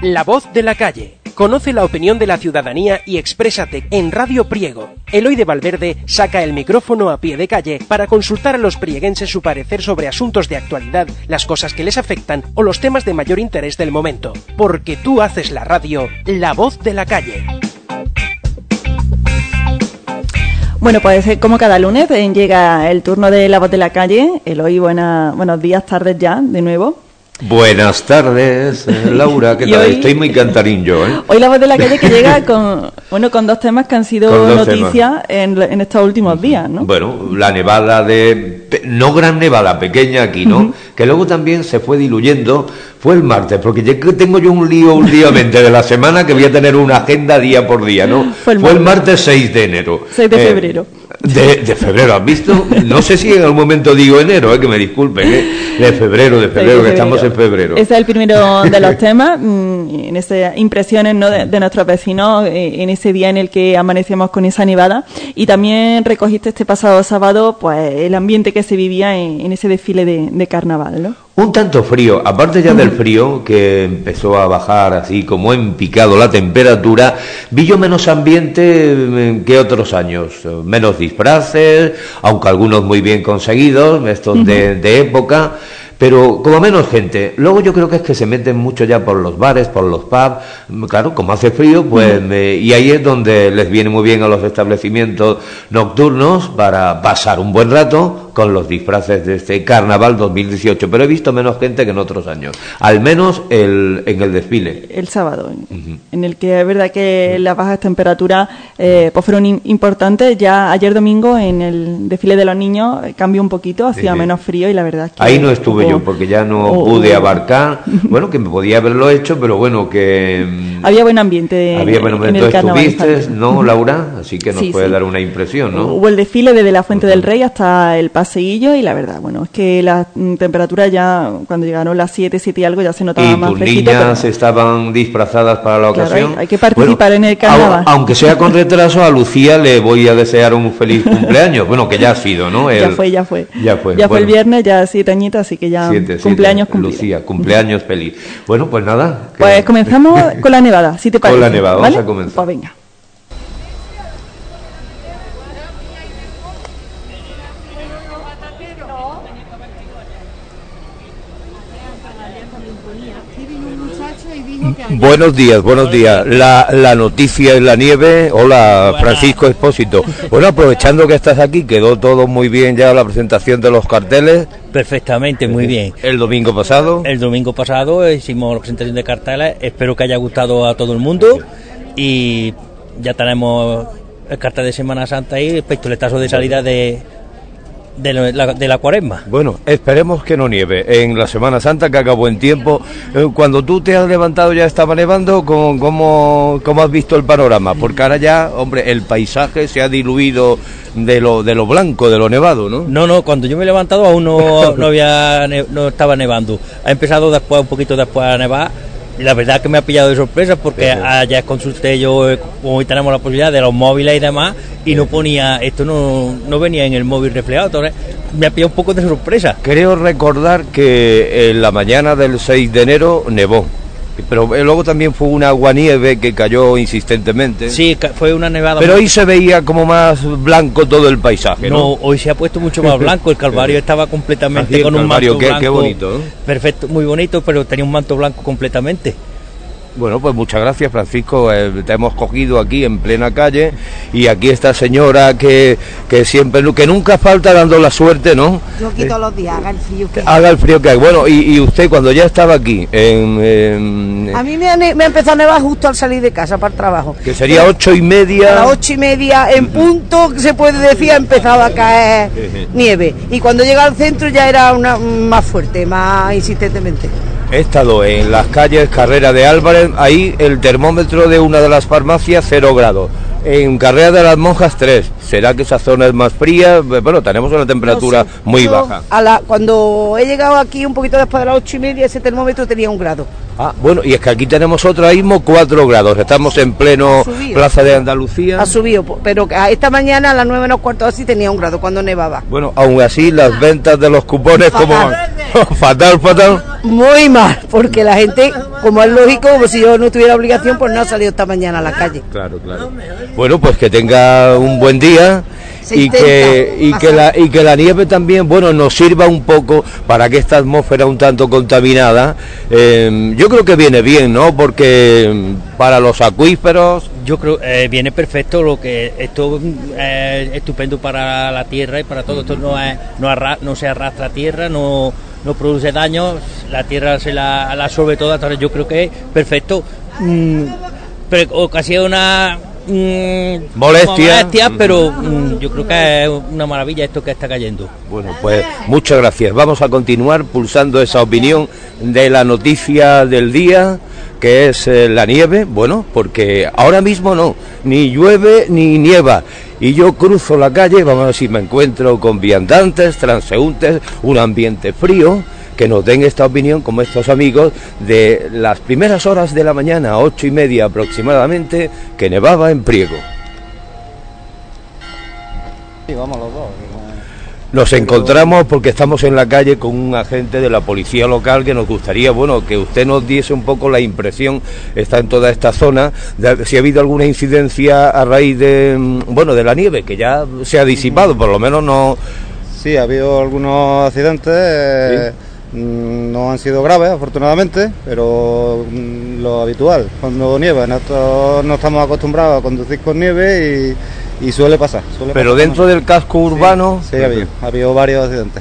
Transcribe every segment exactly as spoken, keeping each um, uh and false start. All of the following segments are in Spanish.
La voz de la calle. Conoce la opinión de la ciudadanía y exprésate en Radio Priego. Eloy de Valverde saca el micrófono a pie de calle para consultar a los prieguenses su parecer sobre asuntos de actualidad, las cosas que les afectan o los temas de mayor interés del momento. Porque tú haces la radio, La voz de la calle. Bueno, pues como cada lunes eh, llega el turno de La voz de la calle. Eloy, buena, buenos días, tardes ya, de nuevo. Buenas tardes, Laura, ¿qué tal? Hoy, Estoy muy cantarín yo, ¿eh? Hoy La voz de la calle que llega con bueno con dos temas que han sido noticias en, en estos últimos días, ¿no? Bueno, la nevada de... no gran nevada, pequeña aquí, ¿no? Uh-huh. Que luego también se fue diluyendo, fue el martes, porque ya tengo yo un lío últimamente de la semana que voy a tener una agenda día por día, ¿no? Fue el, fue el martes seis de enero. seis de febrero. Eh, De, de febrero, ¿has visto? No sé si en algún momento digo enero, eh, que me disculpen, ¿eh? De febrero, de febrero, de febrero, que estamos en febrero. Ese es el primero de los temas, en esas impresiones, ¿no?, de, de nuestros vecinos, en ese día en el que amanecemos con esa nevada. Y también recogiste este pasado sábado, pues, el ambiente que se vivía en, en ese desfile de, de carnaval, ¿no? Un tanto frío, aparte ya del frío, que empezó a bajar así como en picado la temperatura, vi yo menos ambiente que otros años, menos disfraces, aunque algunos muy bien conseguidos, estos de, de época, pero como menos gente. Luego yo creo que es que se meten mucho ya por los bares, por los pubs, claro, como hace frío, pues, me, y ahí es donde les viene muy bien a los establecimientos nocturnos para pasar un buen rato con los disfraces de este Carnaval dos mil dieciocho, pero he visto menos gente que en otros años, al menos el, en el desfile. El sábado, uh-huh. En el que es verdad que uh-huh. las bajas temperaturas eh, pues fueron in- importantes. Ya ayer domingo en el desfile de los niños cambió un poquito, hacía uh-huh. menos frío y la verdad es que... Ahí no estuve hubo... yo porque ya no oh, pude oh. abarcar, bueno, que me podía haberlo hecho, pero bueno, que... Había buen ambiente. Había buen ambiente. En el Carnaval. ¿Estuviste, no, Laura? Así que nos sí, puede sí. dar una impresión, ¿no? Hubo el desfile desde la Fuente uh-huh. del Rey hasta el Paseillo y la verdad, bueno, es que la temperatura ya, cuando llegaron las siete, siete y algo, ya se notaba ¿Y más tus fresquito. ¿Y niñas pero... estaban disfrazadas para la claro, ocasión? Hay, hay que participar bueno, en el carnaval. A, aunque sea con retraso, a Lucía le voy a desear un feliz cumpleaños. Bueno, que ya ha sido, ¿no? El... Ya fue, ya fue. Ya fue, ya bueno. fue el viernes, ya siete añitas, así que ya siete, cumpleaños siete. cumplido. Lucía, cumpleaños feliz. Bueno, pues nada. Que... Pues comenzamos con la nevada, si te parece. Con la nevada, ¿vale? vamos a comenzar. Pues venga. Buenos días, buenos días. La, la noticia es la nieve. Hola, Francisco Expósito. Bueno, aprovechando que estás aquí, quedó todo muy bien ya la presentación de los carteles. Perfectamente, muy bien. El domingo pasado. El domingo pasado hicimos la presentación de carteles. Espero que haya gustado a todo el mundo. Y ya tenemos el cartel de Semana Santa y el pistoletazo de salida de... De la, de la cuaresma. Bueno, esperemos que no nieve en la Semana Santa, que haga buen tiempo. Cuando tú te has levantado ya estaba nevando. ¿Cómo, cómo, cómo has visto el panorama? Porque ahora ya, hombre, el paisaje se ha diluido de lo de lo blanco, de lo nevado, ¿no? No, no, cuando yo me he levantado aún no, no, había, no estaba nevando. Ha empezado después, un poquito después a nevar. Y la verdad que me ha pillado de sorpresa porque sí, sí. ayer consulté yo, como hoy tenemos la posibilidad de los móviles y demás, y sí. no ponía, esto no, no venía en el móvil reflejado, entonces me ha pillado un poco de sorpresa. Creo recordar que en la mañana del seis de enero nevó, pero luego también fue una aguanieve que cayó insistentemente. Sí, fue una nevada. Pero hoy se veía como más blanco todo el paisaje, ¿no? No, hoy se ha puesto mucho más blanco. El Calvario estaba completamente Así, con un Calvario, manto qué, blanco. Qué bonito, ¿no? Perfecto, muy bonito, pero tenía un manto blanco completamente. Bueno, pues muchas gracias, Francisco. Eh, te hemos cogido aquí en plena calle y aquí esta señora que, que siempre, que nunca falta dando la suerte, ¿no? Yo aquí todos los días, haga el frío que hay. Haga el frío que hay. Bueno, y, y usted cuando ya estaba aquí en... en a mí me ha, me ha empezado a nevar justo al salir de casa para el trabajo. Que sería Pero, ocho y media... A las ocho y media, en punto, se puede decir, ha empezado a caer nieve. Y cuando llega al centro ya era una más fuerte, más insistentemente. He estado en las calles Carrera de Álvarez, ahí el termómetro de una de las farmacias cero grados. En Carrera de las Monjas tres. ¿Será que esa zona es más fría? Bueno, tenemos una temperatura no sé, muy yo, baja. A la, cuando he llegado aquí un poquito después de las ocho y media, ese termómetro tenía un grado. Ah, bueno, y es que aquí tenemos ahora mismo cuatro grados. Estamos en pleno Plaza de Andalucía. Ha subido, pero esta mañana a las nueve menos cuarto así tenía un grado cuando nevaba. Bueno, aún así las ventas de los cupones como fatal, fatal. Muy mal, porque la gente, como es lógico, como si yo no tuviera obligación, pues no ha salido esta mañana a la calle. Claro, claro. Bueno, pues que tenga un buen día. Y que, y, que la, y que la nieve también, bueno, nos sirva un poco para que esta atmósfera un tanto contaminada, eh, yo creo que viene bien, ¿no? Porque para los acuíferos... Yo creo que eh, viene perfecto, lo que esto eh, es estupendo para la tierra y para todo. Esto no, es, no, arra, no se arrastra a tierra, no, no produce daño, la tierra se la, la absorbe toda, entonces yo creo que es perfecto. Mm, pero ocasiona... Mm, molestia, molestia pero mm, yo creo que es una maravilla esto que está cayendo. Bueno, pues muchas gracias. Vamos a continuar pulsando esa opinión de la noticia del día, que es eh, la nieve. Bueno, porque ahora mismo no, ni llueve ni nieva. Y yo cruzo la calle, vamos a ver si me encuentro con viandantes, transeúntes, un ambiente frío, que nos den esta opinión, como estos amigos, de las primeras horas de la mañana, ocho y media aproximadamente, que nevaba en Priego. Sí, vamos los dos. Nos encontramos porque estamos en la calle con un agente de la policía local que nos gustaría, bueno, que usted nos diese un poco la impresión, está en toda esta zona, de si ha habido alguna incidencia a raíz de, bueno, de la nieve, que ya se ha disipado, por lo menos no... Sí, ha habido algunos accidentes... Eh... ¿Sí? No han sido graves, afortunadamente, pero mm, lo habitual, cuando nieva, nosotros no estamos acostumbrados a conducir con nieve y, y suele pasar. Suele pero pasar dentro del casco urbano... Sí, sí ha habido, ha habido varios accidentes,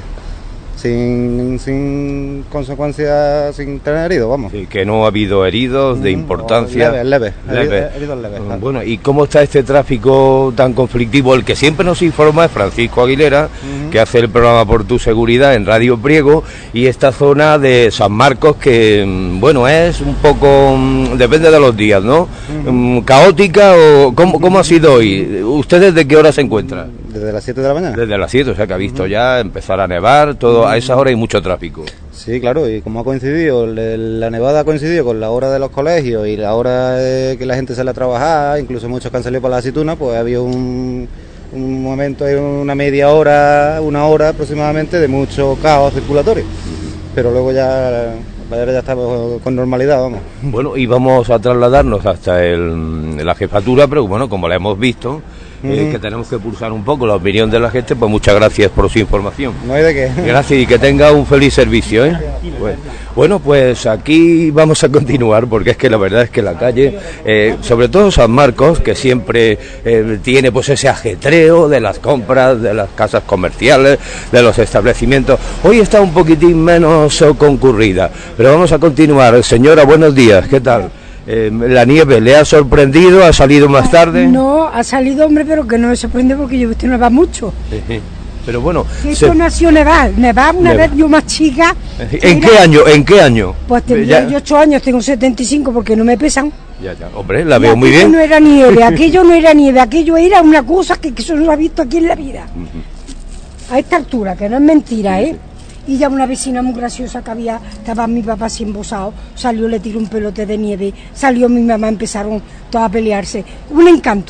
sin, sin consecuencias, sin tener heridos, vamos. Sí, que no ha habido heridos de importancia. Leves, leves, leve. heridos leves. Claro. Bueno, ¿y cómo está este tráfico tan conflictivo? El que siempre nos informa es Francisco Aguilera, uh-huh. que hace el programa Por Tu Seguridad en Radio Priego, y esta zona de San Marcos que, bueno, es un poco, depende de los días, ¿no? Uh-huh. ¿Caótica o cómo, cómo ha sido hoy? ¿Usted desde qué hora se encuentra? Desde las siete de la mañana. Desde las siete, o sea que ha visto uh-huh. ya empezar a nevar, todo uh-huh. a esa hora hay mucho tráfico. Sí, claro, y como ha coincidido, la nevada ha coincidido con la hora de los colegios y la hora de que la gente sale a trabajar, incluso muchos que han salido para la aceituna, pues había un, un momento, una media hora, una hora aproximadamente de mucho caos circulatorio, pero luego ya... ya estamos con normalidad, vamos. Bueno, y vamos a trasladarnos hasta el, la jefatura, pero bueno, como la hemos visto, uh-huh. eh, que tenemos que pulsar un poco la opinión de la gente, pues muchas gracias por su información. No hay de qué. Gracias y que tenga un feliz servicio, ¿eh? Bueno, bueno, pues aquí vamos a continuar, porque es que la verdad es que la calle, eh, sobre todo San Marcos, que siempre eh, tiene pues ese ajetreo de las compras, de las casas comerciales, de los establecimientos, hoy está un poquitín menos concurrida. Pero vamos a continuar. Señora, buenos días, ¿qué tal? Eh, ¿La nieve le ha sorprendido? ¿Ha salido más tarde? No, ha salido, hombre, pero que no me sorprende porque yo usted neva mucho. Pero bueno... Esto se... nació nevar, nevar una Neva. vez yo más chica... ¿En qué era... año? ¿En qué año? Pues tendría ya... yo ocho años, tengo setenta y cinco porque no me pesan. Ya, ya, hombre, la veo muy bien. Aquello no era nieve, aquello no era nieve, aquello era una cosa que, que eso no lo ha visto aquí en la vida. Uh-huh. A esta altura, que no es mentira, ¿eh? Y ya una vecina muy graciosa que había, estaba mi papá así embosado, salió, le tiró un pelote de nieve, salió mi mamá, empezaron todos a pelearse. Un encanto.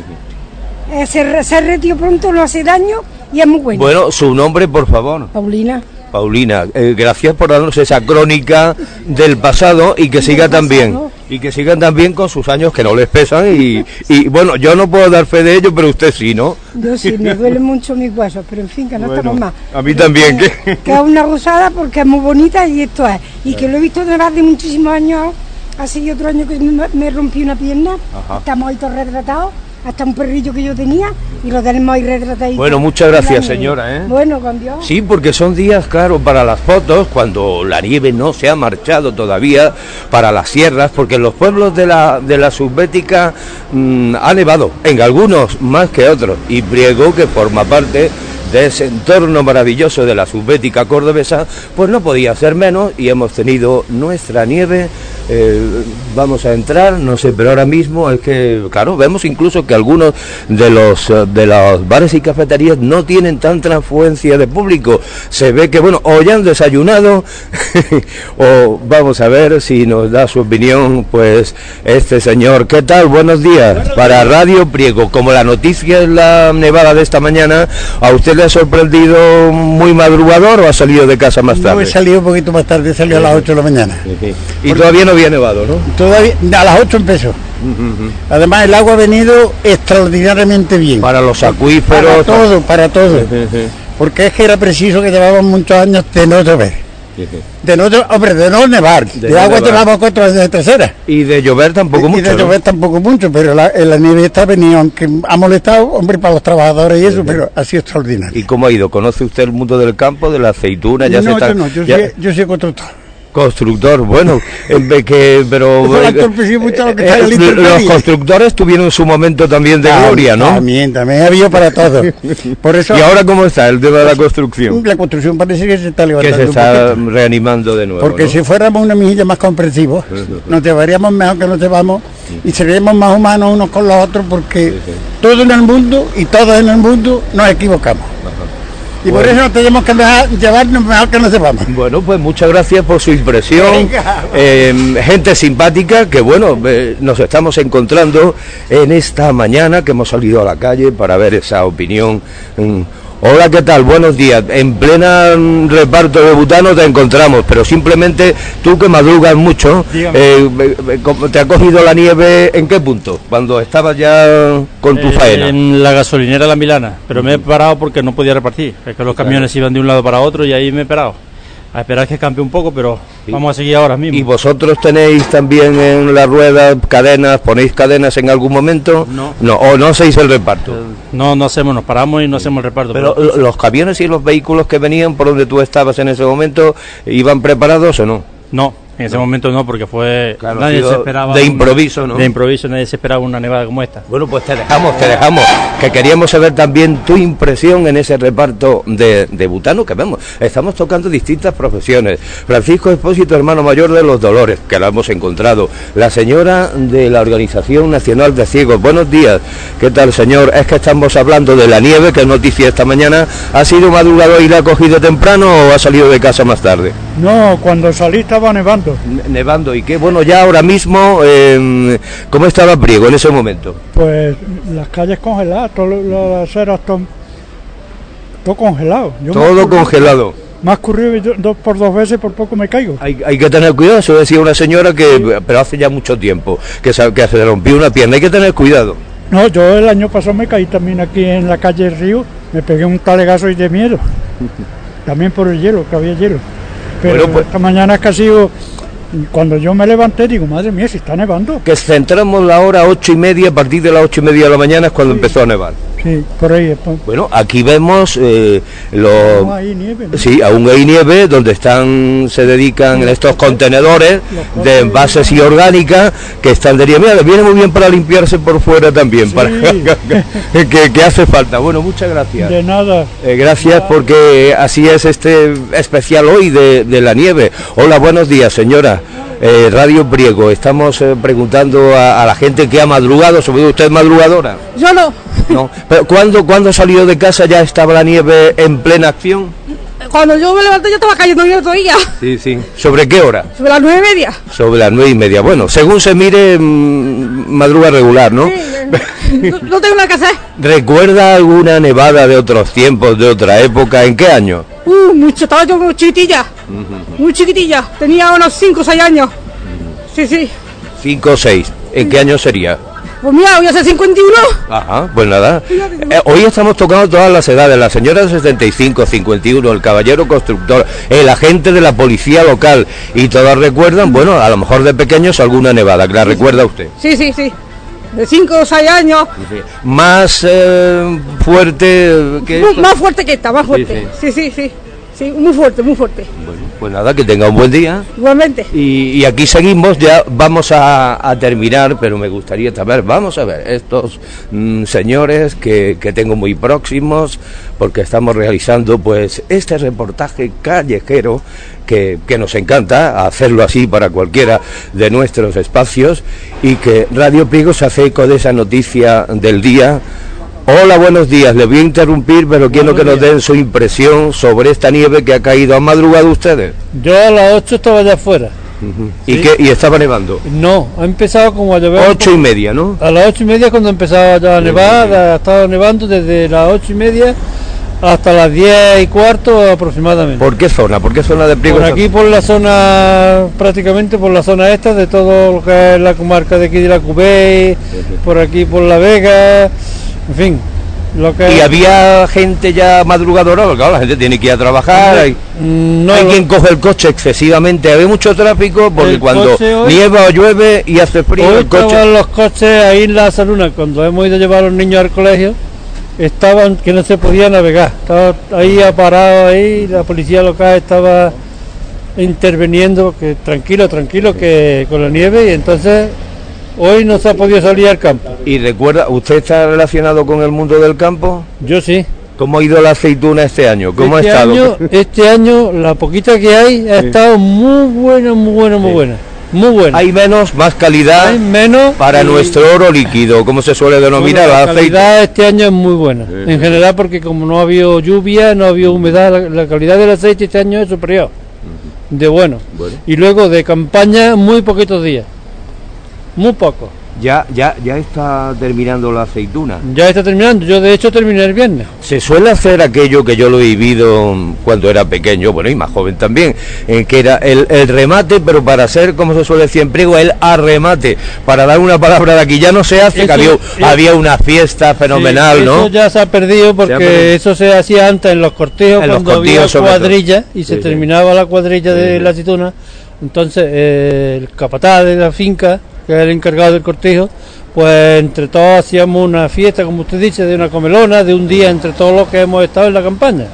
Uh-huh. eh, se, se retiró pronto, no hace daño y es muy bueno. Bueno, su nombre, por favor. Paulina. Paulina, eh, gracias por darnos esa crónica del pasado y que siga también. Y que sigan también con sus años que no les pesan y, y bueno, yo no puedo dar fe de ello, pero usted sí, ¿no? Yo sí, me duelen mucho mis huesos, pero en fin, que no bueno, estamos más. A mí también. Que, que... que es una gozada porque es muy bonita y esto es. Y que lo he visto de más de muchísimos años, hace otro año que me, me rompí una pierna, Ajá. estamos ahí todos retratados, hasta un perrillo que yo tenía y lo tenemos ahí retratadito. Bueno, muchas gracias, señora, ¿eh? Bueno, con Dios. Sí, porque son días, claro, para las fotos, cuando la nieve no se ha marchado todavía, para las sierras, porque en los pueblos de la, de la subbética mmm, ha nevado, en algunos más que otros, y Priego, que forma parte de ese entorno maravilloso de la subbética cordobesa, pues no podía ser menos, y hemos tenido nuestra nieve eh, vamos a entrar, no sé, pero ahora mismo es que, claro, vemos incluso que algunos de los de los bares y cafeterías no tienen tanta afluencia de público. Se ve que, bueno, o ya han desayunado o vamos a ver si nos da su opinión, pues, este señor. ¿Qué tal? Buenos días. Para Radio Priego, como la noticia es la nevada de esta mañana, ¿a usted le ha sorprendido muy madrugador o ha salido de casa más tarde? No, he salido un poquito más tarde, he salido a las ocho de la mañana. Sí. Y Porque todavía no había nevado, ¿no? Todavía, a las ocho empezó. Uh-huh. Además el agua ha venido extraordinariamente bien. Para los acuíferos. Para todo, para todo. Uh-huh. Porque es que era preciso que llevábamos muchos años de no llover. De no, hombre, de no nevar, de, de no agua llevamos cuatro años de tercera. Y de llover tampoco y, mucho. Y de ¿no? llover tampoco mucho, pero la, la nieve está venido, aunque ha molestado, hombre, para los trabajadores y eso, sí, pero ha sido extraordinario. ¿Y cómo ha ido? ¿Conoce usted el mundo del campo, de la aceituna? Ya no, se está, yo no, yo, ya... soy, yo soy constructor. Constructor, bueno, eh, que, pero eh, eh, los constructores tuvieron su momento también de también, gloria, ¿no? También, también ha habido para todo. Por eso, ¿y ahora cómo está el tema de la construcción? La construcción parece que se está levantando. Que se está reanimando de nuevo. Porque ¿no? si fuéramos una mejilla más comprensivos, nos llevaríamos mejor que nos llevamos y seríamos más humanos unos con los otros, porque sí, sí. todo en el mundo y todos en el mundo nos equivocamos. Ajá. Y bueno, por eso tenemos que dejar, llevarnos mejor que nos sepamos. Bueno, pues muchas gracias por su impresión. Eh, gente simpática que, bueno, eh, nos estamos encontrando en esta mañana que hemos salido a la calle para ver esa opinión. Mm. Hola, ¿qué tal? Buenos días. En plena reparto de butano te encontramos, pero simplemente tú que madrugas mucho, eh, ¿te ha cogido la nieve en qué punto? Cuando estabas ya con tu eh, faena. En la gasolinera La Milana, pero me he parado porque no podía repartir. Es que los camiones claro. iban de un lado para otro y ahí me he parado. A esperar que cambie un poco, pero sí. vamos a seguir ahora mismo. ¿Y vosotros tenéis también en la rueda cadenas, ponéis cadenas en algún momento? No. No, o no hacéis el reparto. No, no hacemos, nos paramos y no hacemos el reparto. Pero, pero los camiones y los vehículos que venían por donde tú estabas en ese momento, ¿iban preparados o no? No. En ese no. momento no, porque fue claro, nadie se esperaba de improviso, una, ¿no? De improviso, nadie se esperaba una nevada como esta. Bueno, pues te dejamos, te dejamos, que queríamos saber también tu impresión en ese reparto de, de butano, que vemos, estamos tocando distintas profesiones. Francisco Expósito, hermano mayor de Los Dolores, que lo hemos encontrado, la señora de la Organización Nacional de Ciegos. Buenos días, ¿qué tal, señor? Es que estamos hablando de la nieve, que es noticia esta mañana. ¿Ha sido madrugador y la ha cogido temprano o ha salido de casa más tarde? No, cuando salí estaba nevando. Nevando, y qué bueno, ya ahora mismo, eh, ¿cómo estaba Priego en ese momento? Pues las calles congeladas, todas las aceras, todo, todo congelado. Yo todo congelado. Me ha escurrido dos por dos veces, por poco me caigo. Hay, hay que tener cuidado, eso decía una señora que, sí. pero hace ya mucho tiempo, que se, que se rompió una pierna, hay que tener cuidado. No, yo el año pasado me caí también aquí en la calle Río, me pegué un talegazo y de miedo, también por el hielo, que había hielo. Pero bueno, pues, esta mañana es que ha sido, cuando yo me levanté digo, madre mía, si está nevando. Que centramos la hora ocho y media, a partir de las ocho y media de la mañana es cuando sí. empezó a nevar. Sí, por ahí. Después. Bueno, aquí vemos eh, los... Aún hay nieve, ¿no? Sí, aún hay nieve, donde están, se dedican en estos contenedores de envases y orgánicas que están de nieve. Viene muy bien para limpiarse por fuera también, sí. para que, que hace falta. Bueno, muchas gracias. De nada. Eh, gracias porque así es este especial hoy de, de la nieve. Hola, buenos días, señora. Eh, Radio Priego, estamos eh, preguntando a, a la gente que ha madrugado. ¿Sobre todo usted es madrugadora? Yo no. No, pero ¿cuándo, ¿cuándo salió de casa ya estaba la nieve en plena acción? Cuando yo me levanté ya estaba cayendo nieve todavía. Sí, sí. ¿Sobre qué hora? Sobre las nueve y media. Sobre las nueve y media. Bueno, según se mire, mmm, madruga regular, ¿no? Sí, no, no tengo nada que hacer. ¿Recuerda alguna nevada de otros tiempos, de otra época? ¿En qué año? Uh, mucho, estaba yo muy chiquitilla. Uh-huh. Muy chiquitilla. Tenía unos cinco o seis años. Uh-huh. Sí, sí. cinco o seis. ¿En qué año sería? Pues mira, voy a ser cincuenta y uno. Ajá, pues nada. Eh, hoy estamos tocando todas las edades. La señora de setenta y cinco, cincuenta y uno, el caballero constructor, el agente de la policía local. Y todas recuerdan, bueno, a lo mejor de pequeños alguna nevada. ¿Que la recuerda usted? Sí, sí, sí. De cinco o seis años. Sí, sí. Más eh, fuerte que esta. Más fuerte que esta, más fuerte. Sí, sí, sí. Sí, sí, sí, muy fuerte, muy fuerte. Bueno. Pues nada, que tenga un buen día. Igualmente. Y, y aquí seguimos, ya vamos a, a terminar, pero me gustaría saber, vamos a ver, estos mm, señores que, que tengo muy próximos, porque estamos realizando pues este reportaje callejero que, que nos encanta hacerlo así para cualquiera de nuestros espacios, y que Radio Priego se hace eco de esa noticia del día. Hola, buenos días, les voy a interrumpir, pero quiero que nos den su impresión sobre esta nieve que ha caído. ¿Han madrugado ustedes? Yo a las ocho estaba allá afuera. Uh-huh. ¿Sí? ¿Y, qué, ¿Y estaba nevando? No, ha empezado como a llover. Ocho y media, ¿no? A las ocho y media cuando empezaba ya a nevar, ha estado nevando desde las ocho y media hasta las diez y cuarto aproximadamente. ¿Por qué zona? ¿Por qué zona de Priego? Por aquí, por la zona, prácticamente por la zona esta, de todo lo que es la comarca de aquí de la Cubey, uh-huh. Por aquí por La Vega, en fin. Lo que ¿Y había gente ya madrugadora? Porque claro, la gente tiene que ir a trabajar, hay, no, hay quien coge el coche excesivamente, hay mucho tráfico, porque cuando hoy, nieva o llueve y hace frío, hoy el coche... estaban los coches ahí en la Saluna, cuando hemos ido a llevar a los niños al colegio, estaban que no se podía navegar, estaba ahí parado ahí, la policía local estaba interviniendo, que tranquilo, tranquilo, que con la nieve, y entonces... Hoy no se ha podido salir al campo. ¿Y recuerda, usted está relacionado con el mundo del campo? Yo sí. ¿Cómo ha ido la aceituna este año? ¿Cómo este ha estado? Año, este año, la poquita que hay, ha sí. estado muy buena, muy buena, muy sí. buena. Muy buena. Hay menos, más calidad hay menos para y... nuestro oro líquido, como se suele denominar. Bueno, la aceite. calidad este año es muy buena. Sí. En general, porque como no ha habido lluvia, no ha habido humedad, la, la calidad del aceite este año es superior. Uh-huh. De bueno. bueno. Y luego de campaña, muy poquitos días. Muy poco. Ya, ya, ya está terminando la aceituna. Ya está terminando, yo de hecho terminé el viernes. Se suele hacer aquello que yo lo he vivido cuando era pequeño, bueno, y más joven también, eh, que era el, el remate, pero para hacer, como se suele decir en Priego, el arremate, para dar una palabra de aquí, ya no se hace, eso, que había, eso, había una fiesta fenomenal, sí, ¿no? Eso ya se ha perdido, porque ha perdido. Eso se hacía antes en los cortejos, en cuando los cortejos, había cuadrilla, y sí, se sí. terminaba la cuadrilla sí, de sí. la aceituna, entonces eh, el capataz de la finca, que era el encargado del cortejo, pues entre todos hacíamos una fiesta, como usted dice, de una comelona, de un día entre todos los que hemos estado en la campaña.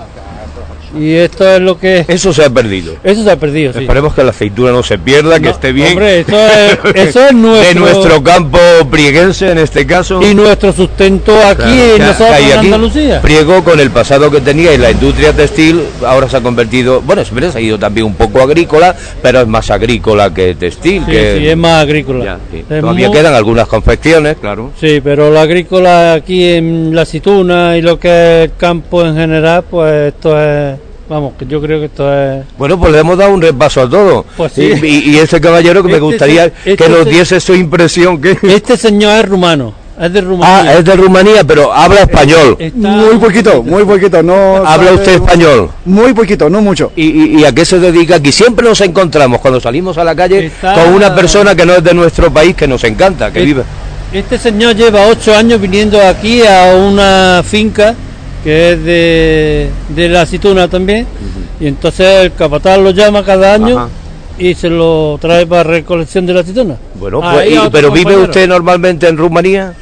Y esto es lo que... Eso se ha perdido. Eso se ha perdido, sí. Esperemos que la aceituna no se pierda, que no, esté bien. Hombre, eso es, eso es nuestro... de nuestro campo prieguense, en este caso. Y nuestro sustento aquí, claro, en nosotros en aquí, Andalucía. Priego, con el pasado que tenía y la industria textil, ahora se ha convertido... Bueno, siempre se ha ido también un poco agrícola, pero es más agrícola que textil. Sí, que, sí, es más agrícola. Ya, sí. Todavía muy... quedan algunas confecciones, claro. Sí, pero la agrícola aquí en la aceituna y lo que es el campo en general, pues esto es... Vamos, que yo creo que esto es... Bueno, pues le hemos dado un repaso a todo. Pues sí. Y, y ese caballero que este me gustaría se, este que nos diese su impresión. Que... Este señor es rumano, es de Rumanía. Ah, es de Rumanía, pero habla español. Está... Muy poquito, muy poquito. No. ¿Habla sabe... usted español? Muy poquito, no mucho. ¿Y, y, y a qué se dedica aquí? Siempre nos encontramos, cuando salimos a la calle, Está... con una persona que no es de nuestro país, que nos encanta, que este, vive... Este señor lleva ocho años viniendo aquí a una finca que es de, de la aceituna también, uh-huh. Y entonces el capataz lo llama cada año. Ajá. Y se lo trae para recolección de la aceituna. Bueno, pues, y, pero compañero. ¿Vive usted normalmente en Rumanía?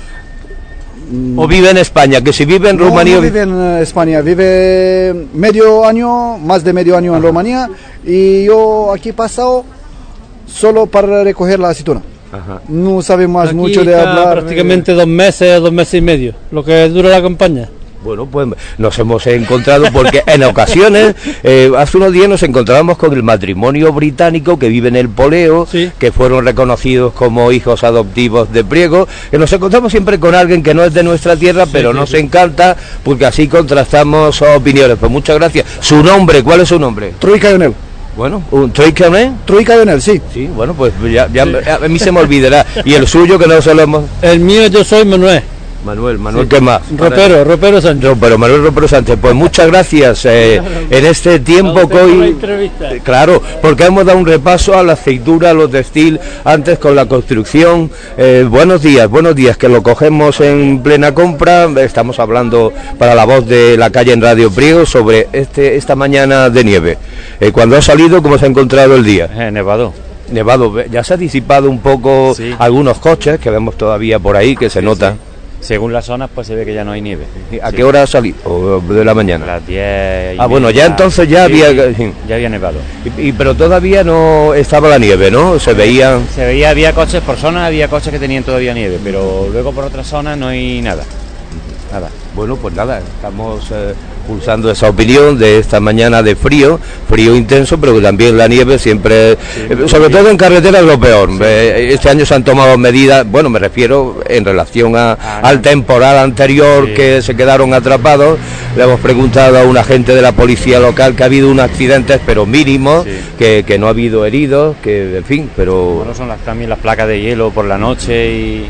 Mm. ¿O vive en España? Que si vive en no, Rumanía... No vive en España, vive medio año, más de medio año en Rumanía, y yo aquí he pasado solo para recoger la aceituna. Ajá. No sabemos aquí mucho de hablar. Prácticamente dos meses, dos meses y medio, lo que dura la campaña. Bueno, pues nos hemos encontrado porque en ocasiones, eh, hace unos días nos encontrábamos con el matrimonio británico que vive en el Poleo, sí. Que fueron reconocidos como hijos adoptivos de Priego, que nos encontramos siempre con alguien que no es de nuestra tierra, sí, pero sí, nos sí. encanta porque así contrastamos opiniones. Pues muchas gracias. ¿Su nombre? ¿Cuál es su nombre? Troy Cayonel. Bueno, ¿un Troy Cayonel? Troy Cayonel, sí. Sí, bueno, pues ya, ya sí. a mí se me olvidará. ¿Y el suyo que no se lo hemos...? El mío yo soy Manuel. Manuel, Manuel, sí. ¿Qué más? Ropero, Ropero Sánchez. Ropero, Manuel Ropero Sánchez. Pues muchas gracias eh, en este tiempo que hoy... Claro, porque hemos dado un repaso a la aceitura, a los textil, antes con la construcción. Eh, buenos días, buenos días, que lo cogemos en plena compra. Estamos hablando para La Voz de la Calle en Radio Priego sobre este esta mañana de nieve. Eh, cuando ha salido, ¿cómo se ha encontrado el día? Eh, nevado. Nevado, ya se ha disipado un poco sí. Algunos coches que vemos todavía por ahí, que se sí, nota. Sí. según las zonas, pues se ve que ya no hay nieve. ¿A sí. qué hora ha salido de la mañana? A las diez. Ah, bueno, ya entonces ya sí, había... Sí, ya había nevado. Y, y, pero todavía no estaba la nieve, ¿no? Se veía... Se veía, había coches por zonas, había coches que tenían todavía nieve, pero luego por otras zonas no hay nada. Nada. Bueno, pues nada, estamos eh, pulsando esa opinión de esta mañana de frío, frío intenso, pero que también la nieve siempre, sí, eh, sobre bien. todo en carretera es lo peor. Sí. Eh, este año se han tomado medidas, bueno, me refiero en relación a, ah, al temporal anterior, sí. que se quedaron atrapados. Le hemos preguntado a un agente de la policía local que ha habido unos accidentes, pero mínimos, sí. que, que no ha habido heridos, que en fin, pero... Bueno, son las, también las placas de hielo por la noche y...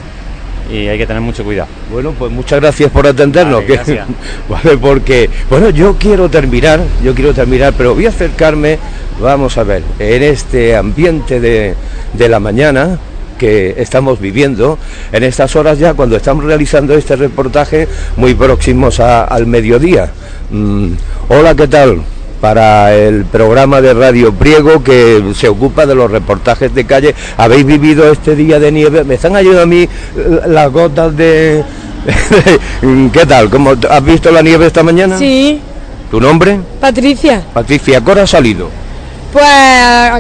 y hay que tener mucho cuidado. Bueno, pues muchas gracias por atendernos. Vale, gracias. Vale, porque, bueno, yo quiero terminar, yo quiero terminar, pero voy a acercarme, vamos a ver, en este ambiente de, de la mañana que estamos viviendo, en estas horas ya, cuando estamos realizando este reportaje, muy próximos a, al mediodía. Mm, hola, ¿qué tal? Para el programa de Radio Priego que se ocupa de los reportajes de calle. ¿Habéis vivido este día de nieve? Me están ayudando a mí las gotas de... ¿Qué tal? ¿Cómo, ¿Has visto la nieve esta mañana? Sí. ¿Tu nombre? Patricia. Patricia, ¿a qué hora ha salido? Pues a,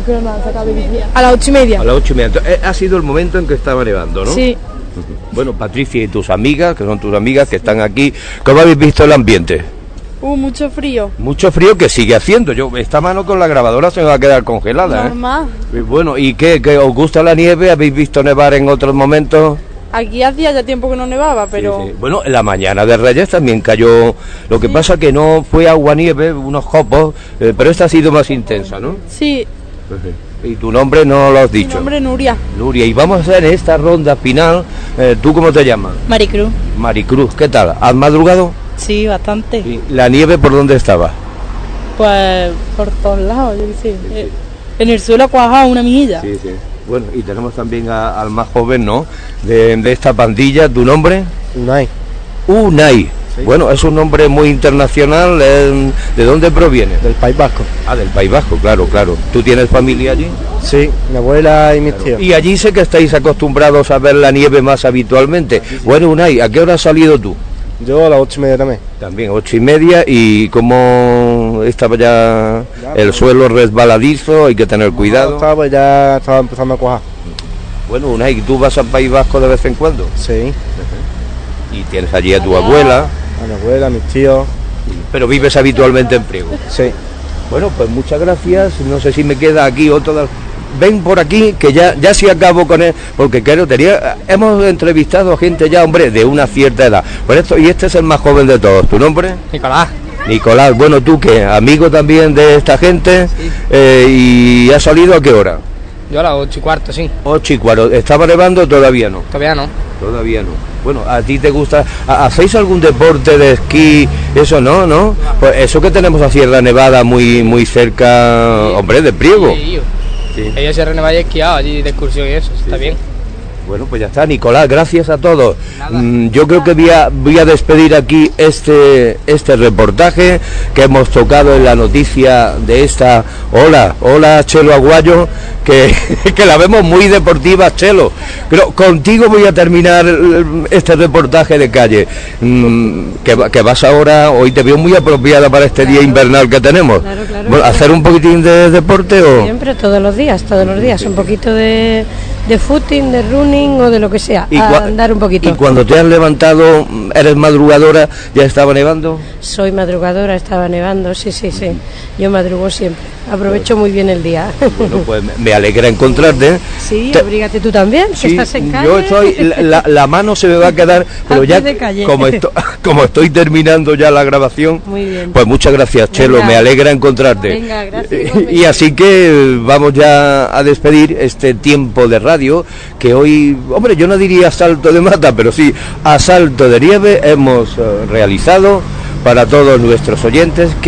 a las ocho y media. A las ocho y media. Entonces, ha sido el momento en que estaba nevando, ¿no? Sí. Bueno, Patricia y tus amigas, que son tus amigas que están aquí, ¿cómo habéis visto el ambiente? Uh, mucho frío. Mucho frío que sigue haciendo. Yo esta mano con la grabadora se me va a quedar congelada. Normal. ¿eh? Bueno, ¿y qué, qué? ¿Os gusta la nieve? ¿Habéis visto nevar en otros momentos? Aquí hacía ya tiempo que no nevaba, pero... Sí, sí. Bueno, en la mañana de Reyes también cayó... Lo que sí. pasa que no fue agua-nieve, unos copos, eh, pero esta ha sido más intensa, ¿no? Sí. ¿Y tu nombre no lo has dicho? Mi nombre es Nuria. Nuria, y vamos a hacer esta ronda final. Eh, ¿Tú cómo te llamas? Maricruz. Maricruz, ¿qué tal? ¿Has madrugado? Sí, bastante. ¿Y la nieve por dónde estaba? Pues por todos lados, yo qué sé. Sí, sí. En el suelo ha cuajado una mijilla. Sí, sí. Bueno, y tenemos también a, al más joven, ¿no? De, de esta pandilla. ¿Tu nombre? Unai. Unai. Sí. Bueno, es un nombre muy internacional. Eh, ¿De dónde proviene? Del País Vasco. Ah, del País Vasco, claro, claro. ¿Tú tienes familia allí? Sí, mi abuela y mis claro. tíos. Y allí sé que estáis acostumbrados a ver la nieve más habitualmente. Sí, sí. Bueno, Unai, ¿a qué hora has salido tú? Yo a las ocho y media también. También, ocho y media. ¿Y cómo estaba ya, ya el pues, suelo resbaladizo? Hay que tener cuidado. No, estaba, ya estaba empezando a cuajar. Bueno, Unai, ¿tú vas al País Vasco de vez en cuando? Sí. Uh-huh. Y tienes allí a tu abuela. A mi abuela, a mis tíos. Pero vives habitualmente en Priego. Sí. Bueno, pues muchas gracias. No sé si me queda aquí otro... Ven por aquí, que ya ya sí acabo con él, porque claro, tenía, hemos entrevistado a gente ya, hombre, de una cierta edad. Por esto, y este es el más joven de todos. ¿Tu nombre? Nicolás. Nicolás, bueno, ¿tú qué? ¿Amigo también de esta gente? Sí. Eh, ¿Y has salido a qué hora? Yo a las ocho y cuarto, sí. Ocho y cuarto. ¿Estaba nevando o todavía no? Todavía no. Todavía no. Bueno, ¿a ti te gusta? ¿Hacéis algún deporte de esquí? Eso no, ¿no? Pues eso que tenemos a Sierra Nevada muy muy cerca, sí. Hombre, de Priego. Sí, sí. Ellos se renevan y esquiado allí de excursión y eso, sí, está sí. bien. Bueno, pues ya está, Nicolás, gracias a todos. Mm, yo creo que voy a, voy a despedir aquí este este reportaje que hemos tocado en la noticia de esta... Hola, hola Chelo Aguayo, que, que la vemos muy deportiva, Chelo. Pero contigo voy a terminar este reportaje de calle. Mm, que, que vas ahora, hoy te veo muy apropiada para este claro. día invernal que tenemos. Claro, claro, bueno, claro. ¿Hacer un poquitín de deporte o...? Siempre, todos los días, todos los días, un poquito de... de footing, de running o de lo que sea, ¿Y a andar un poquito. ¿Y cuando te has levantado, eres madrugadora, ya estaba nevando? Soy madrugadora, estaba nevando, sí, sí, sí. Yo madrugo siempre, aprovecho muy bien el día. Bueno, pues me alegra encontrarte. Sí, te... abrígate tú también, sí, que estás en calle. Yo estoy, la, la mano se me va a quedar, pero ya como estoy, como estoy terminando ya la grabación, muy bien. Pues muchas gracias, Chelo, venga. Me alegra encontrarte. Venga, gracias. Y así que vamos ya a despedir este tiempo de radio, que hoy, hombre, yo no diría salto de mata, pero sí, asalto de nieve hemos uh, realizado para todos nuestros oyentes, que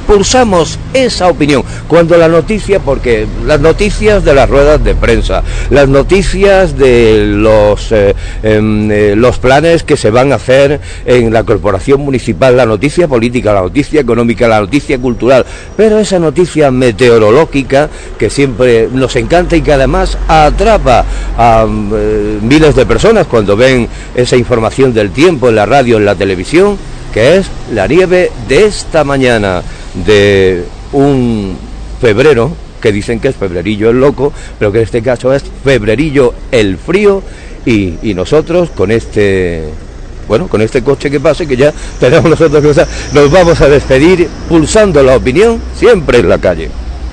pulsamos esa opinión. Cuando la noticia, porque las noticias de las ruedas de prensa, las noticias de los, eh, eh, los planes que se van a hacer en la corporación municipal, la noticia política, la noticia económica, la noticia cultural, pero esa noticia meteorológica que siempre nos encanta y que además atrapa a eh, miles de personas cuando ven esa información del tiempo en la radio, en la televisión, que es la nieve de esta mañana de un febrero, que dicen que es febrerillo el loco, pero que en este caso es febrerillo el frío, y, y nosotros con este, bueno, con este coche que pase, que ya tenemos nosotros que usar, nos vamos a despedir pulsando la opinión siempre en la calle.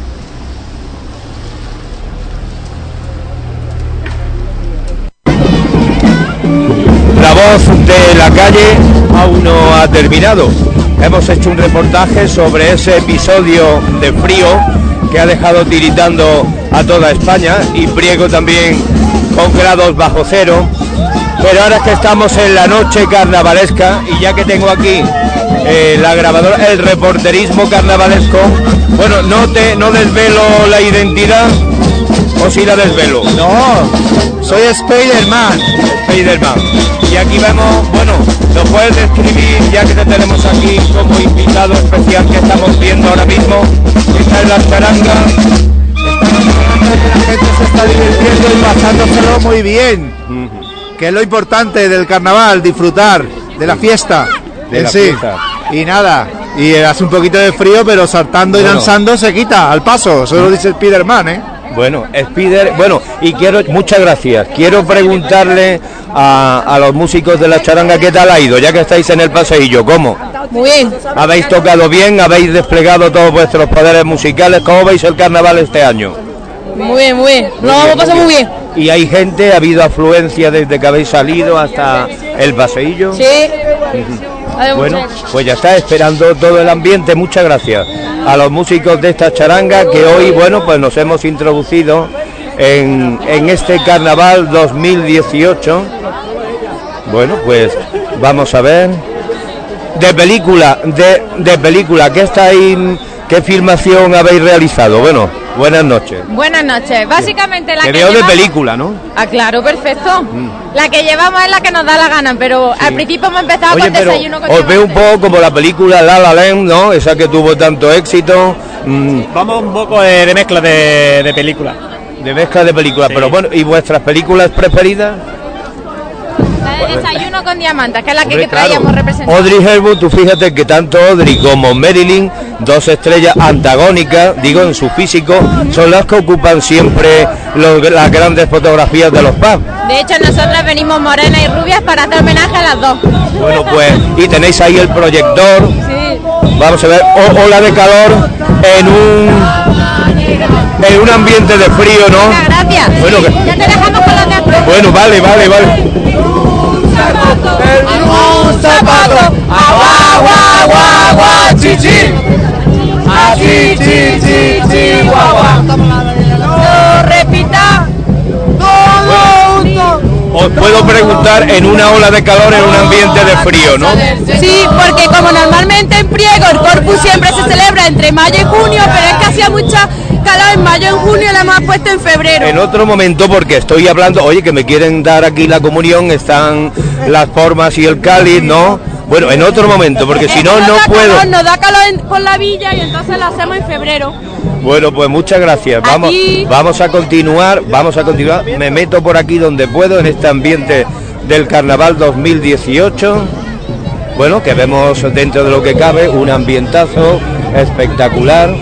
La voz de la calle aún no ha terminado. Hemos hecho un reportaje sobre ese episodio de frío que ha dejado tiritando a toda España, y Priego también con grados bajo cero. Pero ahora es que estamos en la noche carnavalesca, y ya que tengo aquí eh, la grabadora, el reporterismo carnavalesco, bueno, no te no desvelo la identidad, o si la desvelo. No, soy Spider-Man. Spider-Man. Y aquí vemos, bueno, ¿nos puedes describir, ya que te tenemos aquí como invitado especial, que estamos viendo ahora mismo? Esta es la charanga. La gente se está divirtiendo y pasándoselo muy bien, uh-huh. Que es lo importante del carnaval, disfrutar de la fiesta de en la sí. Fiesta. Y nada, y hace un poquito de frío, pero saltando bueno. y danzando se quita al paso, eso lo dice el Spider-Man, ¿eh? Bueno, Spider, bueno, y quiero, muchas gracias, quiero preguntarle a, a los músicos de la charanga qué tal ha ido, ya que estáis en el paseillo, ¿cómo? Muy bien. ¿Habéis tocado bien? ¿Habéis desplegado todos vuestros poderes musicales? ¿Cómo veis el carnaval este año? Muy bien, muy bien, lo vamos a pasar muy bien. ¿Y hay gente, ha habido afluencia desde que habéis salido hasta el paseillo? Sí. Bueno, pues ya está, esperando todo el ambiente. Muchas gracias a los músicos de esta charanga que hoy, bueno, pues nos hemos introducido en, en este carnaval dos mil dieciocho. Bueno, pues vamos a ver. De película, de, de película, ¿qué estáis, qué filmación habéis realizado? Bueno, buenas noches. Buenas noches. Básicamente la Te que veo llevamos... de película, ¿no? Ah, claro, perfecto. Mm. La que llevamos es la que nos da la gana, pero sí. Al principio hemos empezado Oye, con pero desayuno con os veo un poco como la película La La Land, ¿no? Esa que tuvo tanto éxito. Mm. Vamos un poco de, de mezcla de, de película. De mezcla de películas, sí. Pero bueno, ¿y vuestras películas preferidas? La de Desayuno con Diamantes, que es la que, Hombre, que traíamos claro. representando. Audrey Hepburn, tú fíjate que tanto Audrey como Marilyn, dos estrellas antagónicas, digo, en su físico, son las que ocupan siempre los, las grandes fotografías de los pubs. De hecho, nosotras venimos morenas y rubias para hacer homenaje a las dos. Bueno, pues, y tenéis ahí el proyector. Sí. Vamos a ver, o, ola de calor en un en un ambiente de frío, ¿no? Muchas gracias. Bueno, sí, que... ya te dejamos con los de atrás. Bueno, vale, vale, vale. Un zapato, agua, agua, agua, agua, chichi. A chi, chi, chi, chi, guagua. No repita. Os puedo preguntar, en una ola de calor en un ambiente de frío, ¿no? Sí, porque como normalmente en Priego el Corpus siempre se celebra entre mayo y junio, pero es que hacía mucha calor en mayo y en junio y la hemos puesto en febrero. En otro momento, porque estoy hablando, oye, que me quieren dar aquí la comunión, están las formas y el cáliz, ¿no? Bueno, en otro momento, porque si no, no puedo. Calor, nos da calor en, por la villa y entonces lo hacemos en febrero. Bueno, pues muchas gracias. Vamos, aquí. vamos a continuar, vamos a continuar. Me meto por aquí donde puedo, en este ambiente del Carnaval dos mil dieciocho. Bueno, que vemos dentro de lo que cabe un ambientazo espectacular.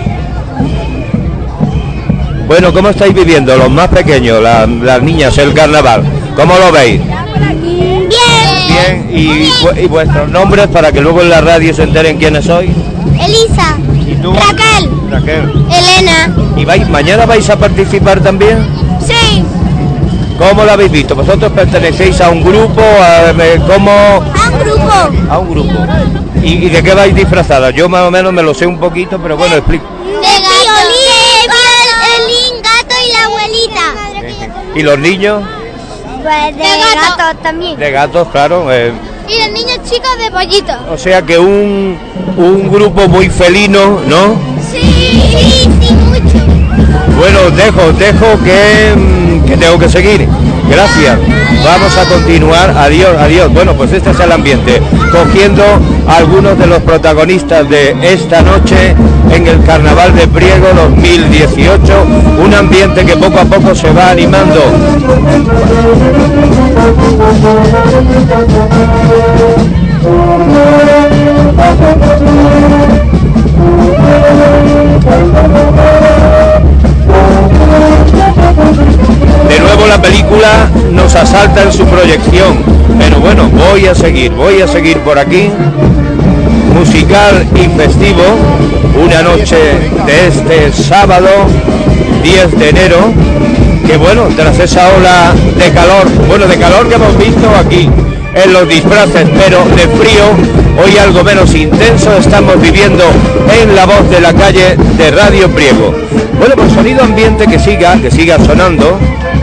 Bueno, ¿cómo estáis viviendo los más pequeños, la, las niñas, el Carnaval? ¿Cómo lo veis? Bien. Bien. ¿Y, y vuestros nombres para que luego en la radio se enteren quiénes sois? Elisa. ¿Y tú? Raquel. Raquel. Elena. ¿Y vais, mañana vais a participar también? Sí. ¿Cómo lo habéis visto? ¿Vosotros pertenecéis a un grupo? A, ¿cómo? A un grupo. A un grupo. ¿Y, ¿Y de qué vais disfrazadas? Yo más o menos me lo sé un poquito, pero bueno, explico. De violín, violín, gato y la abuelita. ¿Y los niños? Pues de gato también. De gatos, claro. Eh, y los niños chicos de pollito. O sea que un, un grupo muy felino, ¿no? Sí, sí, sí, mucho. Bueno, os dejo, os dejo que, que tengo que seguir. Gracias. Vamos a continuar. Adiós, adiós. Bueno, pues este es el ambiente. Cogiendo a algunos de los protagonistas de esta noche en el Carnaval de Priego dos mil dieciocho. Un ambiente que poco a poco se va animando. De nuevo la película nos asalta en su proyección, pero bueno, voy a seguir, voy a seguir por aquí. Musical y festivo, una noche de este sábado diez de enero, que bueno, tras esa ola de calor, bueno, de calor que hemos visto aquí en los disfraces, pero de frío, hoy algo menos intenso, estamos viviendo en La Voz de la Calle de Radio Priego. Bueno, pues sonido ambiente que siga, que siga sonando.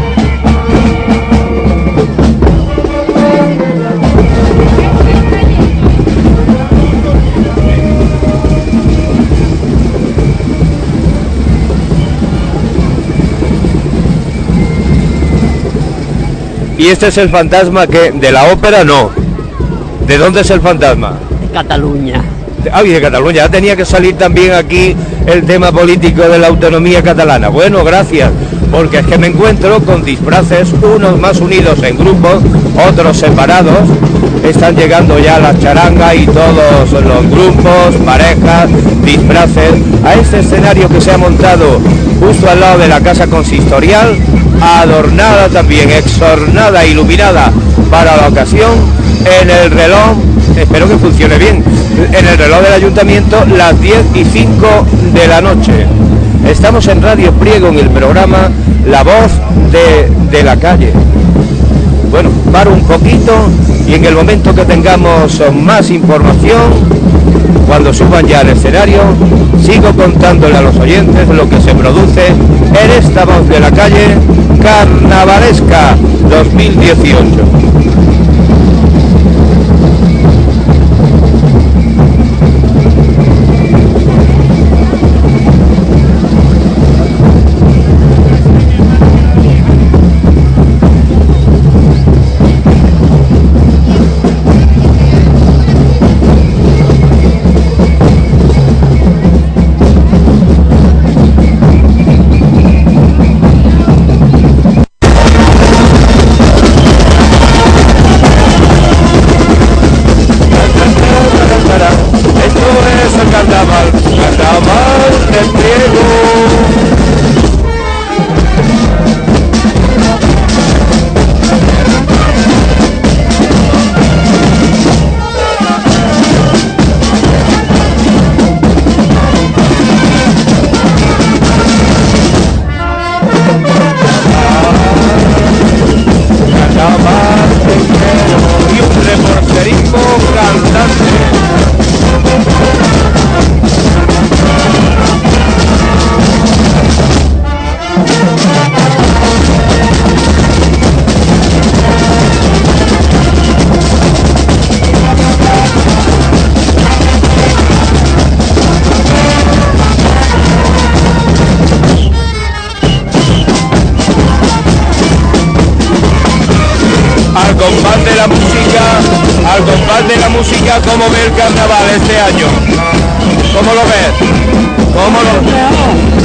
Y este es el fantasma que de la ópera no. ¿De dónde es el fantasma? De Cataluña. Ay, de Cataluña. Ya tenía que salir también aquí el tema político de la autonomía catalana. Bueno, gracias, porque es que me encuentro con disfraces, unos más unidos en grupos, otros separados. Están llegando ya las charangas y todos los grupos, parejas, disfraces, a este escenario que se ha montado justo al lado de la casa consistorial, adornada también, exornada, iluminada para la ocasión, en el reloj, espero que funcione bien, en el reloj del ayuntamiento, las diez y cinco de la noche. Estamos en Radio Priego en el programa La Voz de, de la Calle. Bueno, paro un poquito y en el momento que tengamos más información, cuando suban ya al escenario, sigo contándole a los oyentes lo que se produce en esta Voz de la Calle Carnavalesca dos mil dieciocho. ¿Cómo ve el carnaval este año? ¿Cómo lo ves? ¿Cómo lo ves?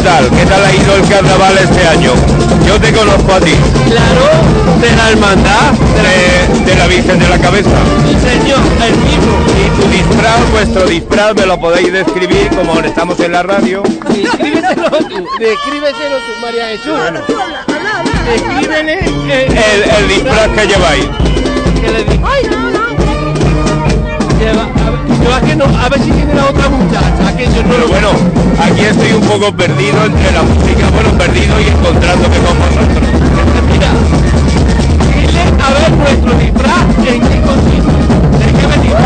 tal? ¿Qué tal ha ido el carnaval este año? Yo te conozco a ti. Claro, de la hermandad. De la, de la Virgen de la Cabeza. Sí, señor, el mismo. Y tu disfraz, vuestro disfraz, me lo podéis describir como ahora estamos en la radio. Descríbeselo tú, descríbeselo tú, María Jesús. Bueno. Descríbele el, el, el disfraz que lleváis. ¿Qué le digo? Ay, no, no. Lleva, a ver, yo es que no, a ver si tiene la otra muchacha, que yo no Pero lo... bueno, aquí estoy un poco perdido entre la música, bueno, perdido y encontrándome con vosotros. Mira, dile a ver nuestro disfraz en qué consiste. ¿En qué venimos?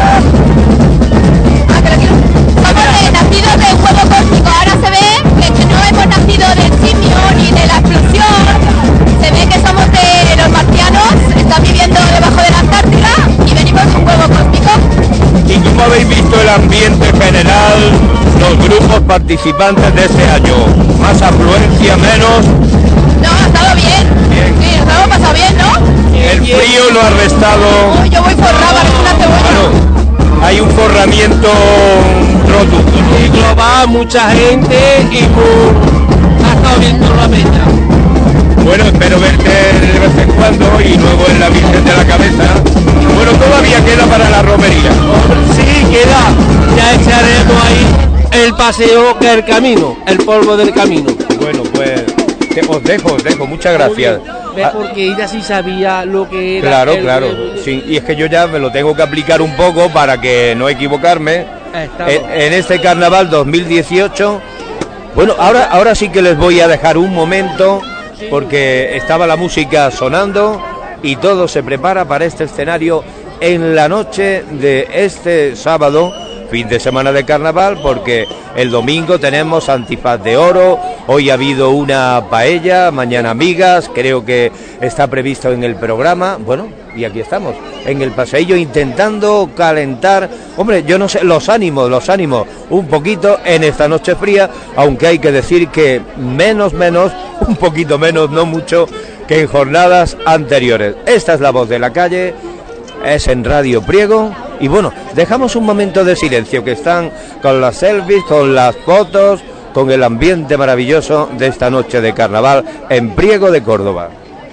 Ah, pero que somos nacidos de un huevo cósmico. Ahora se ve que, que no hemos nacido del simio ni de la explosión. Se ve que somos de los marcianos, están viviendo debajo de la Antártida y venimos de un huevo cósmico. ¿Y cómo habéis visto el ambiente general, los grupos participantes de este año? ¿Más afluencia, menos? No, ha estado bien. Bien. Sí, nos hemos pasado bien, ¿no? El frío no ha restado... Oh, yo voy forrada, parece una cebolla. Bueno, hay un forramiento rotundo, ¿no? Y global, mucha gente y muy... ha estado bien toda la meta. Bueno, espero verte de vez en cuando y luego en la Virgen de la Cabeza. Bueno, todavía queda para la romería. Sí, queda. Ya echaremos ahí el paseo que el camino, el polvo del camino. Bueno, pues te, os dejo, os dejo. Muchas gracias. ¿Ves? Porque ella sí sabía lo que era. Claro, el... claro. Sí, y es que yo ya me lo tengo que aplicar un poco para que no equivocarme. En, en este carnaval dos mil dieciocho. Bueno, ahora, ahora sí que les voy a dejar un momento, porque estaba la música sonando y todo se prepara para este escenario en la noche de este sábado, fin de semana de carnaval, porque el domingo tenemos Antifaz de Oro, hoy ha habido una paella, mañana migas, creo que está previsto en el programa, bueno, y aquí estamos, en el paseillo intentando calentar, hombre, yo no sé, los ánimos, los ánimos, un poquito en esta noche fría, aunque hay que decir que menos, menos, un poquito menos, no mucho, que en jornadas anteriores. Esta es la voz de la calle, es en Radio Priego, y bueno, dejamos un momento de silencio, que están con las selfies, con las fotos, con el ambiente maravilloso de esta noche de carnaval en Priego de Córdoba.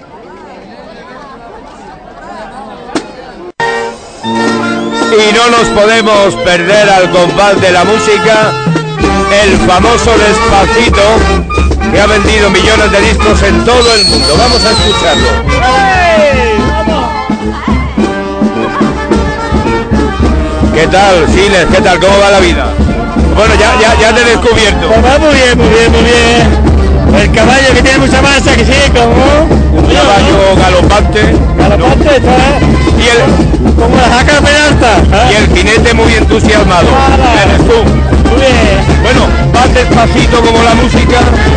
Y no nos podemos perder al compás de la música, el famoso Despacito, que ha vendido millones de discos en todo el mundo. Vamos a escucharlo. ¡Hey! ¡Vamos! ¿Qué tal, Siles? ¿Qué tal? ¿Cómo va la vida? Bueno, ya, ya, ya te he descubierto. Pues va muy bien, muy bien, muy bien. El caballo que tiene mucha masa, que sí, como... Un caballo galopante. Galopante, ¿no? Está, ¿eh? Y el... como la jaca de Peralta. ¿Eh? Y el jinete muy entusiasmado. Claro. Eres tú. Muy bien. Bueno, vas despacito como la música.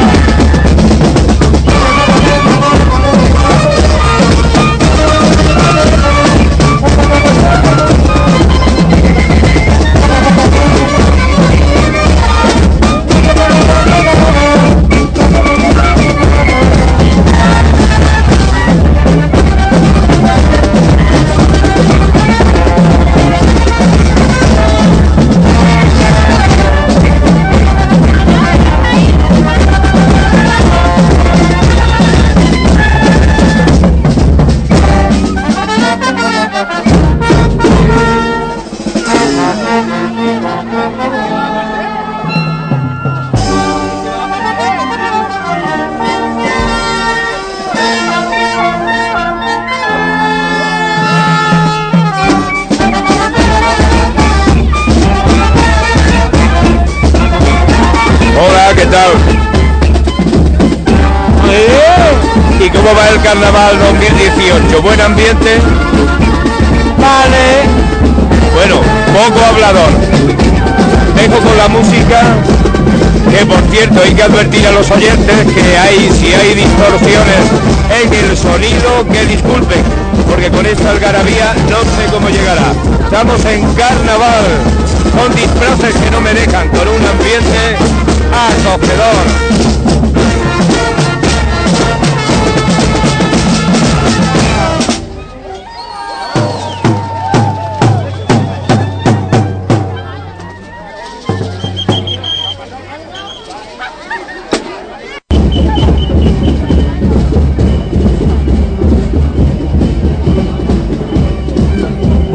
¿Y cómo va el carnaval dos mil dieciocho? ¿Buen ambiente? Vale. Bueno, poco hablador. Dejo con la música, que por cierto hay que advertir a los oyentes que hay, si hay distorsiones en el sonido, que disculpen, porque con esta algarabía no sé cómo llegará. Estamos en carnaval, con disfraces que no me dejan, con un ambiente acogedor.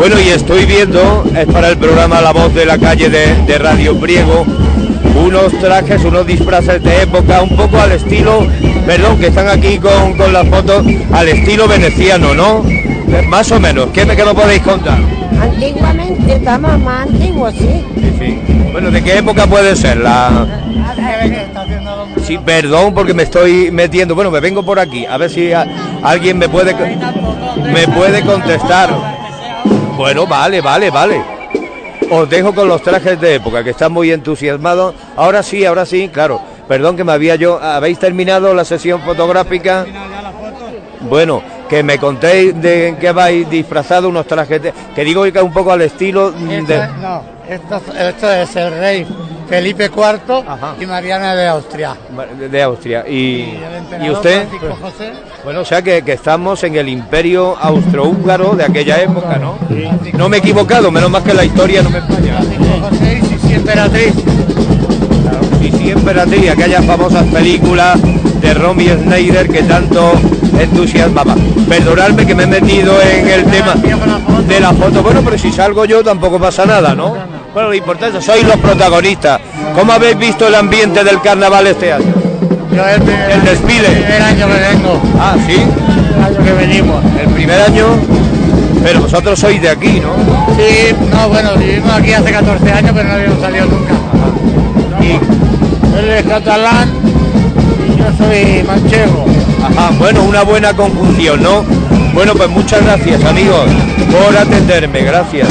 Bueno, y estoy viendo, es para el programa La Voz de la Calle de, de Radio Priego, unos trajes, unos disfraces de época, un poco al estilo, perdón, que están aquí con, con las fotos, al estilo veneciano, ¿no? Más o menos, ¿qué me, qué me podéis contar? Antiguamente, estamos más antiguos, sí. Sí, sí. Bueno, ¿de qué época puede ser? La... Sí, perdón, porque me estoy metiendo. Bueno, me vengo por aquí, a ver si a, alguien me puede, me puede contestar. Bueno, vale, vale, vale. Os dejo con los trajes de época, que están muy entusiasmados. Ahora sí, ahora sí, claro. Perdón que me había yo... ¿Habéis terminado la sesión fotográfica? Bueno, que me contéis de qué vais disfrazado, unos trajes de... Que digo que es un poco al estilo de... Esto es, no, esto, esto es el rey Felipe cuarto. Ajá. Y Mariana de Austria. De Austria. ¿Y, y, ¿y usted? José. Bueno, o sea que, que estamos en el imperio austrohúngaro de aquella época, ¿no? Sí. No me he equivocado, menos mal que la historia no me falla. José y Sisi Emperatriz. Claro, Sisi Emperatriz, aquellas famosas películas de Romy Schneider que tanto entusiasmaba. Perdonadme que me he metido en el tema de la foto. Bueno, pero si salgo yo tampoco pasa nada, ¿no? Bueno, lo importante, sois los protagonistas. ¿Cómo habéis visto el ambiente del carnaval este año? Yo el, primer, el desfile. El primer año que vengo. Ah, ¿sí? El año que venimos. El primer año, pero vosotros sois de aquí, ¿no? Sí, no, bueno, vivimos aquí hace catorce años, pero no habíamos salido nunca. Ajá. Y él es catalán y yo soy manchego. Ajá, bueno, una buena conjunción, ¿no? Bueno, pues muchas gracias, amigos, por atenderme, gracias.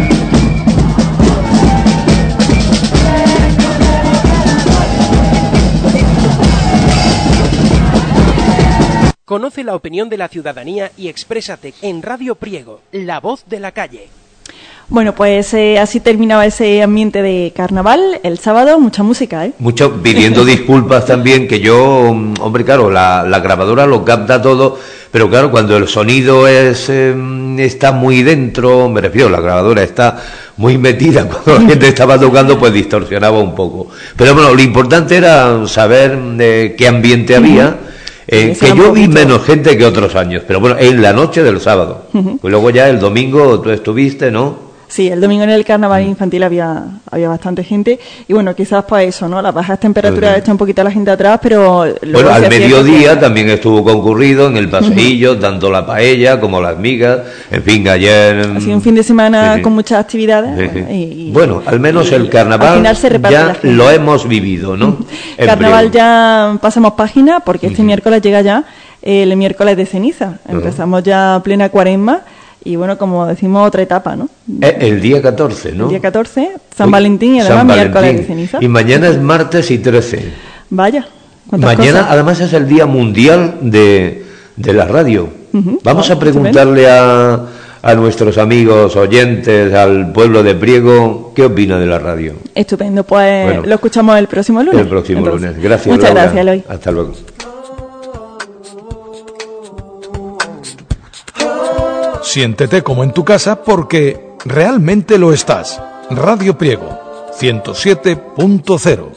Conoce la opinión de la ciudadanía y exprésate en Radio Priego, la voz de la calle. Bueno, pues eh, así terminaba ese ambiente de carnaval. El sábado, mucha música, ¿eh? Mucho, pidiendo disculpas también, que yo, hombre, claro, la, la grabadora lo capta todo, pero claro, cuando el sonido es eh, está muy dentro, me refiero, la grabadora está muy metida, cuando la gente estaba tocando, pues distorsionaba un poco. Pero bueno, lo importante era saber eh, qué ambiente había. Eh, que yo vi menos gente que otros años, pero bueno, en la noche del sábado. Uh-huh. Pues luego ya el domingo tú estuviste, ¿no? Sí, el domingo en el carnaval infantil había había bastante gente y bueno, quizás pues eso, ¿no? Las bajas temperaturas echan un poquito a la gente atrás, pero... Bueno, al mediodía que... también estuvo concurrido en el paseillo, uh-huh. tanto la paella como las migas, en fin, ayer... Ha sido un fin de semana sí, con muchas actividades. Sí, sí. Y, y, bueno, al menos y, el carnaval ya lo hemos vivido, ¿no? Carnaval ya pasamos página porque este uh-huh. miércoles llega ya el miércoles de ceniza. Uh-huh. Empezamos ya plena cuaresma. Y bueno, como decimos, otra etapa, ¿no? El día catorce, ¿no? El día catorce, San Uy, Valentín y además San miércoles Valentín. De ceniza. Y mañana es martes y trece. Vaya. Mañana cosas? Además es el Día Mundial de, de la Radio. Uh-huh. Vamos oh, a preguntarle a, a nuestros amigos oyentes, al pueblo de Priego, ¿qué opina de la radio? Estupendo, pues bueno, lo escuchamos el próximo lunes. El próximo Entonces, lunes. Gracias, Muchas Laura. gracias, Eloy. Hasta luego. Siéntete como en tu casa porque realmente lo estás. Radio Priego, ciento siete punto cero.